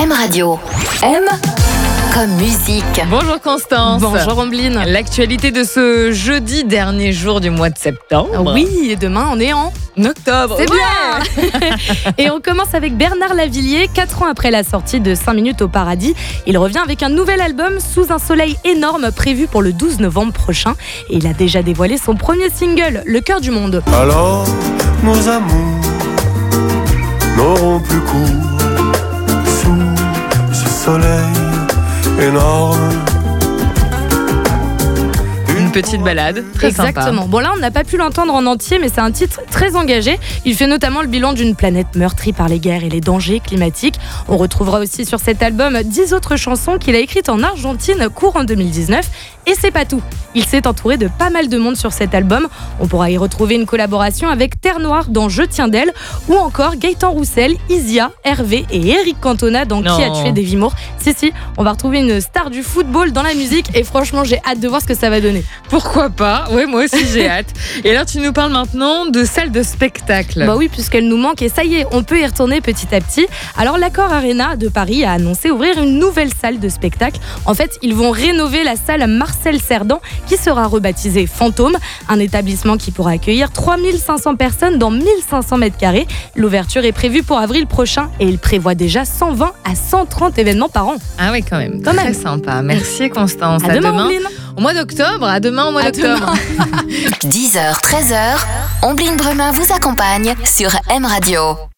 M Radio. M comme musique. Bonjour Constance. Bonjour Ambline. L'actualité de ce jeudi, dernier jour du mois de septembre. Oui, et demain on est en octobre. C'est bien. Et on commence avec Bernard Lavilliers. 4 ans après la sortie de 5 minutes au paradis, il revient avec un nouvel album Sous un soleil énorme prévu pour le 12 novembre prochain. Et il a déjà dévoilé son premier single, Le cœur du monde. Alors nos amours n'auront plus cours sous ce soleil énorme. Une petite balade, très Exactement. sympa. Bon là on n'a pas pu l'entendre en entier, mais c'est un titre très engagé. Il fait notamment le bilan d'une planète meurtrie par les guerres et les dangers climatiques. On retrouvera aussi sur cet album 10 autres chansons qu'il a écrites en Argentine courant 2019. Et c'est pas tout. Il s'est entouré de pas mal de monde sur cet album. On pourra y retrouver une collaboration avec Terre Noire dans Je tiens d'elle, ou encore Gaëtan Roussel, Isia, Hervé et Eric Cantona dans Qui a tué Davy Moore. Si, on va retrouver une star du football dans la musique et franchement j'ai hâte de voir ce que ça va donner. Pourquoi pas? Ouais, moi aussi j'ai hâte. Et alors tu nous parles maintenant de salle de spectacle. Bah oui, puisqu'elle nous manque et ça y est, on peut y retourner petit à petit. Alors l'Accor Arena de Paris a annoncé ouvrir une nouvelle salle de spectacle. En fait, ils vont rénover la salle Marcel Cerdan qui sera rebaptisée Fantôme, un établissement qui pourra accueillir 3500 personnes dans 1500 mètres carrés. L'ouverture est prévue pour avril prochain et il prévoit déjà 120 à 130 événements par an. Ah oui, quand même. Très sympa. Merci Constance. À demain. Au mois d'octobre. À demain au mois d'octobre. 10h, 13h, Ambline Bremin vous accompagne sur M Radio.